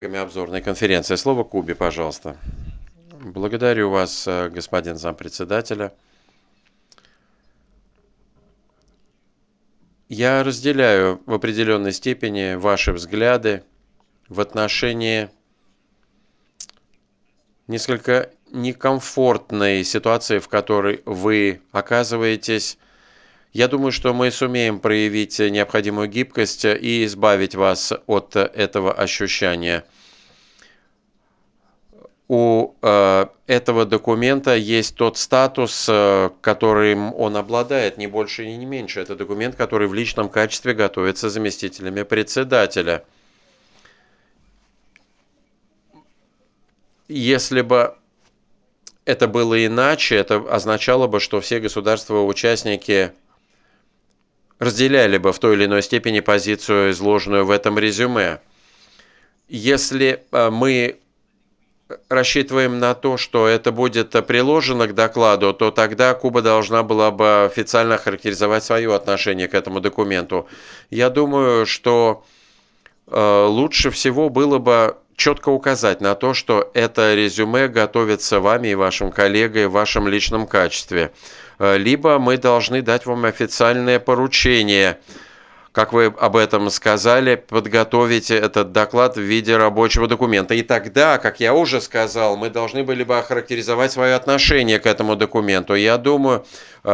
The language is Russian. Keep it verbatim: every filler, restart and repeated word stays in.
Обзорной конференции. Слово Кубе, пожалуйста. Благодарю вас, господин зампредседателя. Я разделяю в определенной степени ваши взгляды в отношении несколько некомфортной ситуации, в которой вы оказываетесь. Я думаю, что мы сумеем проявить необходимую гибкость и избавить вас от этого ощущения. У э, этого документа есть тот статус, э, которым он обладает, не больше и не меньше. Это документ, который в личном качестве готовится заместителями председателя. Если бы это было иначе, это означало бы, что все государства-участники разделяли бы в той или иной степени позицию, изложенную в этом резюме. Если э, мы рассчитываем на то, что это будет приложено к докладу, то тогда Куба должна была бы официально характеризовать свое отношение к этому документу. Я думаю, что э, лучше всего было бы четко указать на то, что это резюме готовится вами и вашим коллегой в вашем личном качестве. Либо мы должны дать вам официальное поручение, как вы об этом сказали, подготовить этот доклад в виде рабочего документа. И тогда, как я уже сказал, мы должны были бы охарактеризовать свое отношение к этому документу. Я думаю,